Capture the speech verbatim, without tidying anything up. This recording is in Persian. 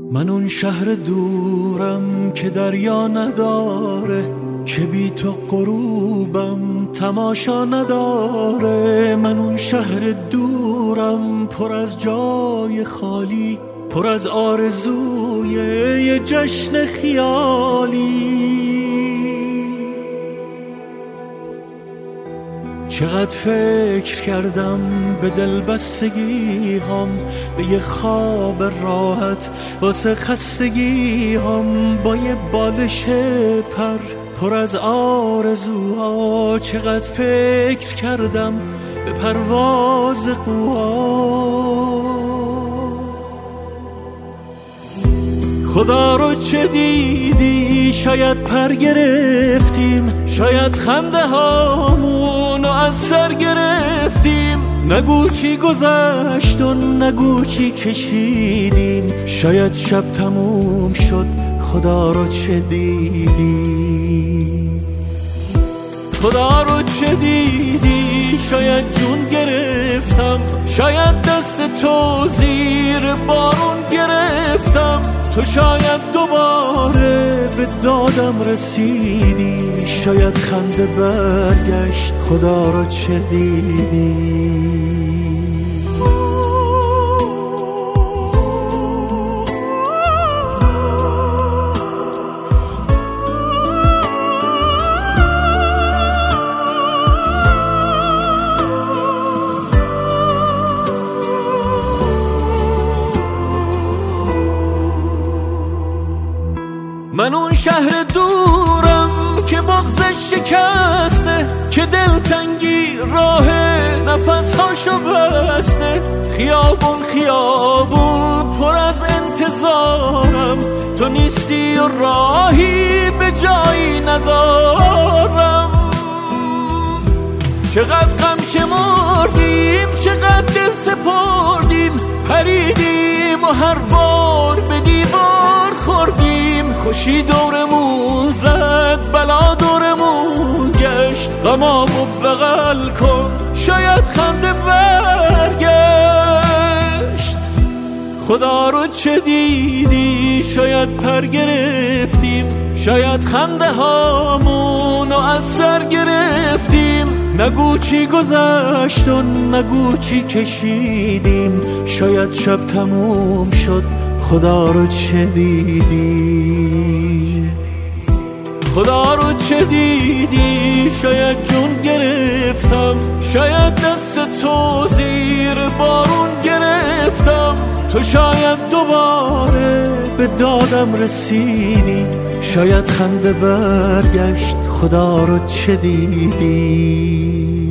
من اون شهر دورم که دریا نداره، که بی تو غروبم تماشا نداره. من اون شهر دورم پر از جای خالی، پر از آرزوی یه جشن خیالی. چقدر فکر کردم به دلبستگی هم، به یه خواب راحت واسه خستگی هم، با یه بالش پر پر از آرزوها. چقدر فکر کردم به پرواز قوها. خدا رو چه دیدی؟ شاید پر گرفتیم، شاید خنده هامونو از سر گرفتیم. نگو چی گذشت و نگو چی کشیدیم، شاید شب تموم شد. خدا رو چه دیدی؟ خدا رو چه دیدی؟ شاید جون گرفتم، شاید دست تو زیر بارون گرفتم. تو شاید دوباره به دادم رسیدی، شاید خنده برگشت. خدا رو چه دیدی؟ من اون شهر دورم که بغضش شکسته، که دلتنگی راه نفسهاشو بسته. خیابون خیابون پر از انتظارم، تو نیستی و راهی به جایی ندارم. چقدر غم شمردیم، چقدر دل سپردیم، پریدیم و هر بار به دیوار خوردیم. خوشی دورمون زد، بلا دورمون گشت. غمامو بغل کن، شاید خنده برگشت. خدا رو چه دیدی؟ شاید پر گرفتیم، شاید خنده هامونو از سر گرفتیم. نگو چی گذشت و نگو چی کشیدیم، شاید شب تموم شد. خدا رو چه دیدی؟ خدا رو چه دیدی؟ شاید جون گرفتم، شاید دست تو زیر بارون گرفتم. تو شاید دوباره به دادم رسیدی، شاید خنده برگشت. خدا رو چه دیدی؟